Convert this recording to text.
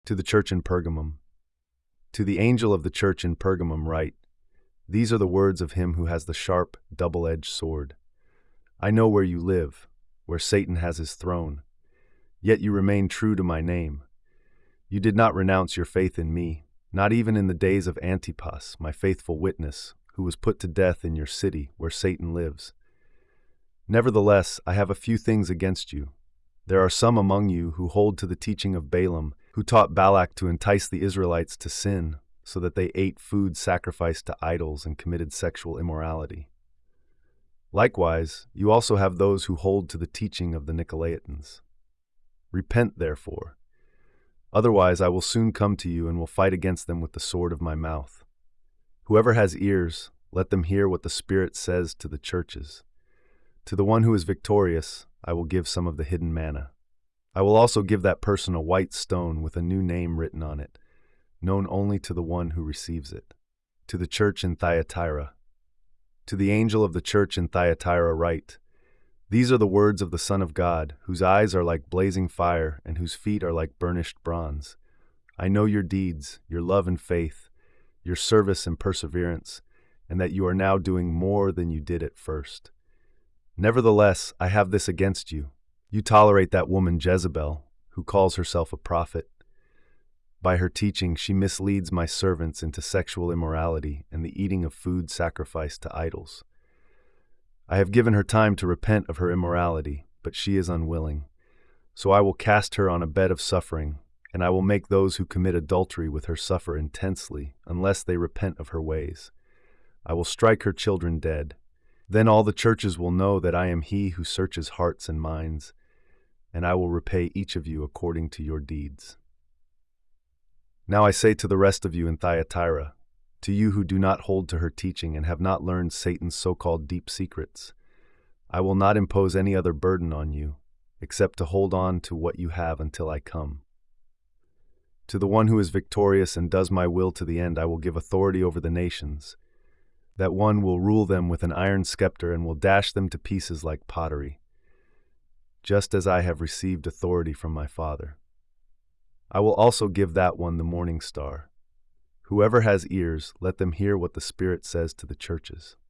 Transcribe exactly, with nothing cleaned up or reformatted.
To the church in Pergamum. To the angel of the church in Pergamum write, These are the words of him who has the sharp, double-edged sword. I know where you live, where Satan has his throne. Yet you remain true to my name. You did not renounce your faith in me, not even in the days of Antipas, my faithful witness, who was put to death in your city, where Satan lives. Nevertheless, I have a few things against you. There are some among you who hold to the teaching of Balaam, who taught Balak to entice the Israelites to sin, so that they ate food sacrificed to idols and committed sexual immorality. Likewise, you also have those who hold to the teaching of the Nicolaitans. Repent, therefore. Otherwise I will soon come to you and will fight against them with the sword of my mouth. Whoever has ears, let them hear what the Spirit says to the churches. To the one who is victorious, I will give some of the hidden manna. I will also give that person a white stone with a new name written on it, known only to the one who receives it. To the church in Thyatira. To the angel of the church in Thyatira write, These are the words of the Son of God, whose eyes are like blazing fire and whose feet are like burnished bronze. I know your deeds, your love and faith, your service and perseverance, and that you are now doing more than you did at first. Nevertheless, I have this against you. You tolerate that woman Jezebel, who calls herself a prophet. By her teaching, she misleads my servants into sexual immorality and the eating of food sacrificed to idols. I have given her time to repent of her immorality, but she is unwilling. So I will cast her on a bed of suffering, and I will make those who commit adultery with her suffer intensely, unless they repent of her ways. I will strike her children dead. Then all the churches will know that I am he who searches hearts and minds, and I will repay each of you according to your deeds. Now I say to the rest of you in Thyatira, to you who do not hold to her teaching and have not learned Satan's so-called deep secrets, I will not impose any other burden on you, except to hold on to what you have until I come. To the one who is victorious and does my will to the end, I will give authority over the nations. That one will rule them with an iron scepter and will dash them to pieces like pottery, just as I have received authority from my Father. I will also give that one the morning star. Whoever has ears, let them hear what the Spirit says to the churches.